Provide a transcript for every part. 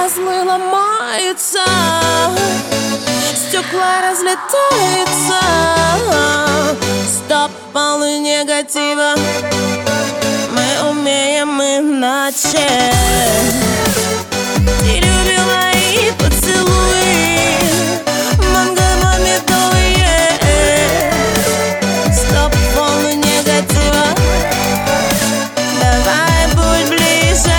пазлы ломаются, стекла разлетаются. Стоп, полный негатива. Мы умеем иначе. Ты любил мои поцелуи, манго медовые. Стоп, полный негатива. Давай будь ближе.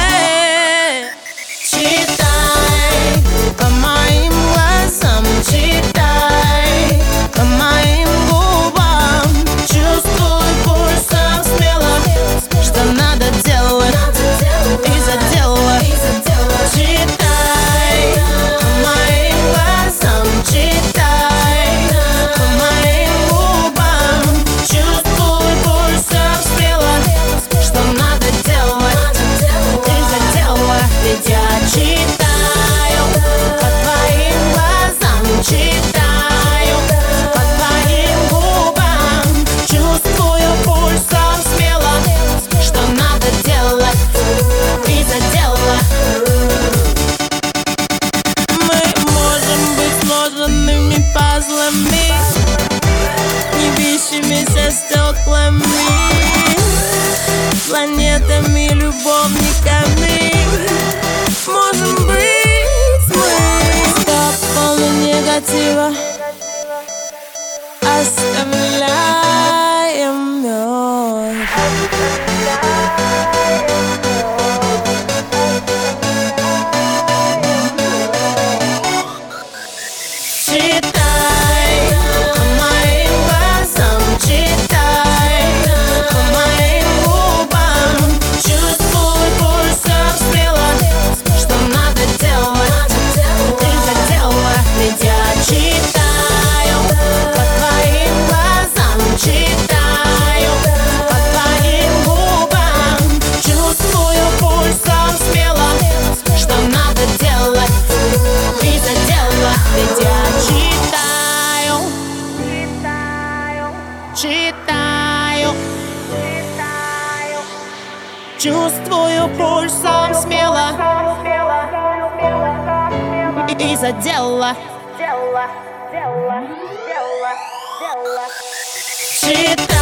Читай по моим глазам, читай по моим губам. Чувствуй пульсом смело, что надо делать, и заделала. Читай по моим глазам, читай по моим губам. Чувствуй пульсом смело, что надо делать, и заделала. Ведь я читаю по твоим глазам, читаю по твоим губам. Чувствую пульсом смело, что надо делать, и заделала. Мы можем быть сложенными пазлами, не бьющимися стеклами, планетами, любовниками. Можем быть мы. Стоп, полный негатива. Оставляем мёд. Читай по моим глазам, читай по моим губам. Чувствуй пульсом смело, что надо делать, и заделала. Ведь я читаю по твоим глазам, читаю по твоим губам. Чувствую пульсом смело, что надо делать, и заделала. Ведь я читаю, чувствую пульсом смело, и заделала. Читаю.